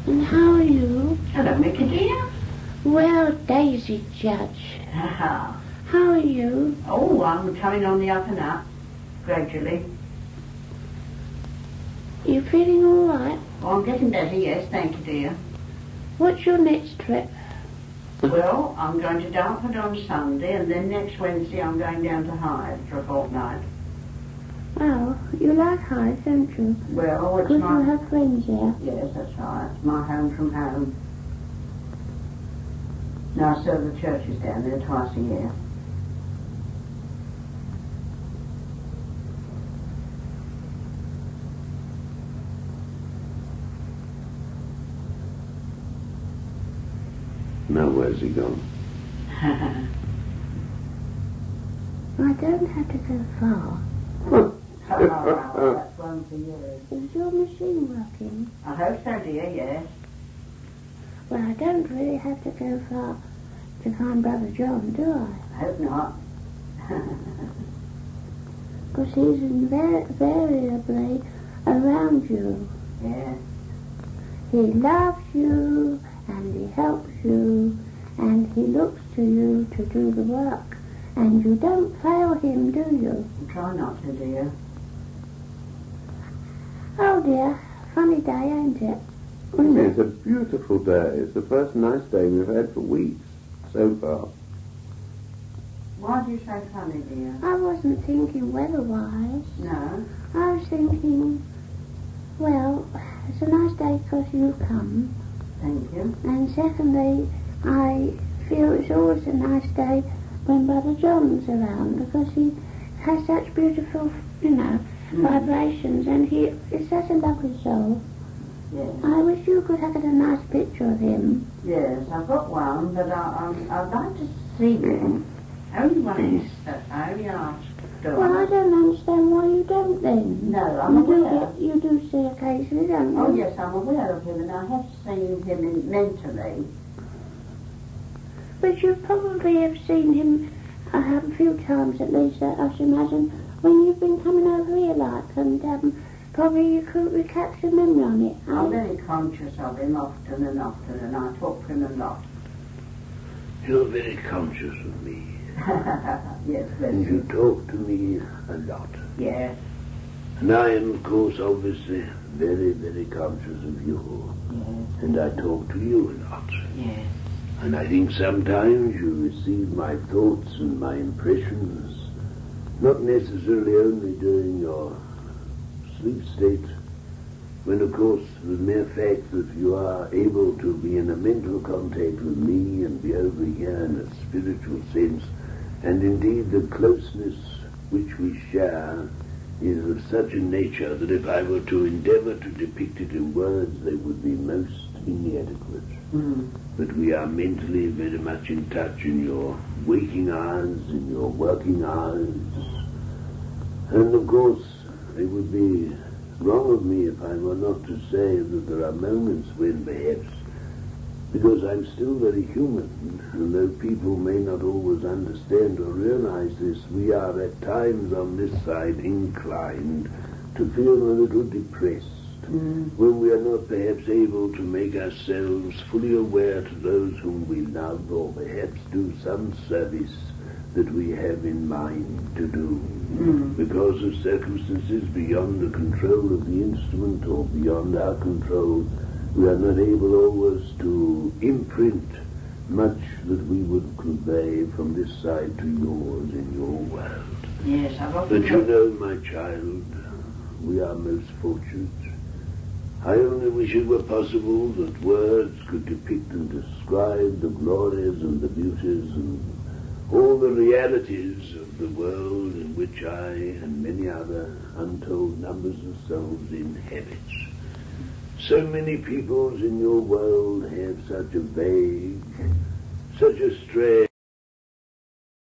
And how are you? Hello, Mickey dear. Well, Daisy Judge. Haha. How are you? Oh, I'm coming on the up and up, gradually. You feeling all right? Oh, I'm getting better, yes, thank you, dear. What's your next trip? Well, I'm going to Dartford on Sunday, and then next Wednesday I'm going down to Hyde for a fortnight. Oh, you like Hyde, don't you? Well, it's Because my... you have friends there. Yes, that's right. It's my home from home. Now I serve the churches down there twice a year. Now where's he gone? I don't have to go far. That's one for you. Is your machine working? I hope so, dear, yes. Well, I don't really have to go far to find Brother John, do I? I hope not. Because he's invariably around you. Yes. He loves you, and he helps you, and he looks to you to do the work. And you don't fail him, do you? Try not to, dear. Oh dear, funny day, ain't it? It's a beautiful day. It's the first nice day we've had for weeks, so far. Why do you say funny, dear? I wasn't thinking weather-wise. No. I was thinking, well, it's a nice day because you've come. Thank you. And secondly, I feel it's always a nice day when Brother John's around because he has such beautiful, vibrations, and he is such a lovely soul. Yes. I wish you could have a nice picture of him. Yes, I've got one, but I'd like to see him. Only once, I only asked. Well, I don't understand why you don't then. No, I'm aware. You do see occasionally, don't you? Oh, yes, I'm aware of him, and I have seen him mentally. But you probably have seen him a few times at least, I should imagine, when you've been coming over here, like, and probably you could recapture your memory on it. I'm very conscious of him often, and I talk to him a lot. You're very conscious of me. Yes, bless And you you. talk to me a lot. Yes. And I am, of course, obviously very, very conscious of you. Yes. And I talk to you a lot. Yes. And I think sometimes you receive my thoughts and my impressions, not necessarily only during your sleep state, when of course the mere fact that you are able to be in a mental contact with me and be over here in a spiritual sense, and indeed the closeness which we share is of such a nature that if I were to endeavor to depict it in words, they would be most inadequate. Mm. But we are mentally very much in touch in your waking hours, in your working hours. And of course, it would be wrong of me if I were not to say that there are moments when perhaps, because I'm still very human, and though people may not always understand or realize this, we are at times on this side inclined to feel a little depressed. When we are not perhaps able to make ourselves fully aware to those whom we love, or perhaps do some service that we have in mind to do, because of circumstances beyond the control of the instrument or beyond our control, we are not able always to imprint much that we would convey from this side to yours in your world. Yes, I've often... But you know, my child, we are most fortunate. I only wish it were possible that words could depict and describe the glories and the beauties and all the realities of the world in which I and many other untold numbers of souls inhabit. So many peoples in your world have such a vague, such a stray